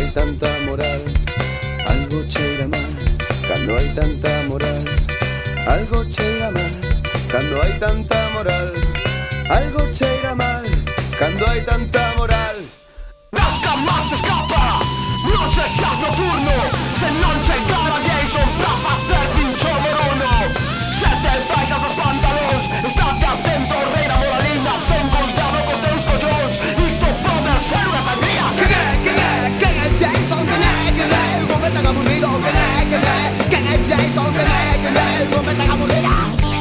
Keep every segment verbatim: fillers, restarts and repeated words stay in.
tanta moral, algo cheira mal. Cando hai tanta moral, algo cheira mal. Cando hai tanta moral, algo cheira mal. Cando hai tanta moral. Rasca máis escapa, non sexas nocturno. Se non chegara Jason pra facer pincho moruno. Se te baixas os pantalóns, estate atento, rei da moralina. Ten cuidado cos teus collóns, isto pode ser unha sangría. Quen é, quen é, quen é Jason? Quen é, quen é? O gobe tan aburrido. Quen é, quen é, quen é Jason? Quen é, quen é? O gobe tan aburrido.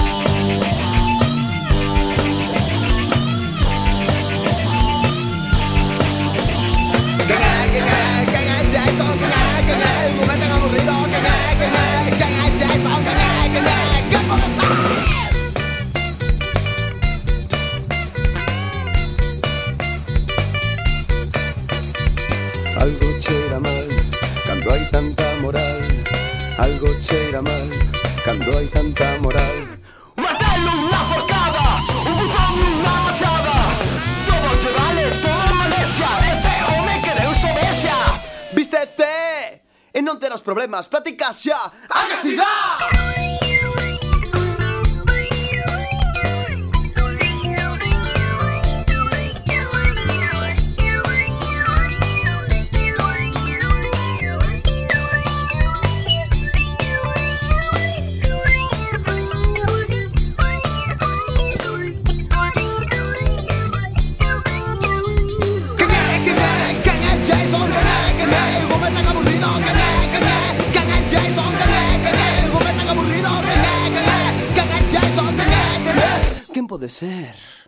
Quen é, quen é, quen é Jason? Quen é, quen é? O gobe tan aburrido. Quen é, quen é, quen é Jason? Quen é, quen é? Que pode ser? Algo cheira mal, cando hai tanta moral. Algo cheira mal, cando hai tanta moral. Un martello, unha forcada, un buzón, unha machada. Todo che vale, todo manexa. Este home que deu sobexa. Vístete e non terás problemas. Practica xa a castidad. Quen é, quen é, quen é Jason? Quen é, quen é? O gobe tan aburrido. Quen é, quen é, quen é Jason? Quen é, quen é? O gobe tan aburrido. Quen é, quen é, quen é Jason? Quen é, quen é? Quen pode ser?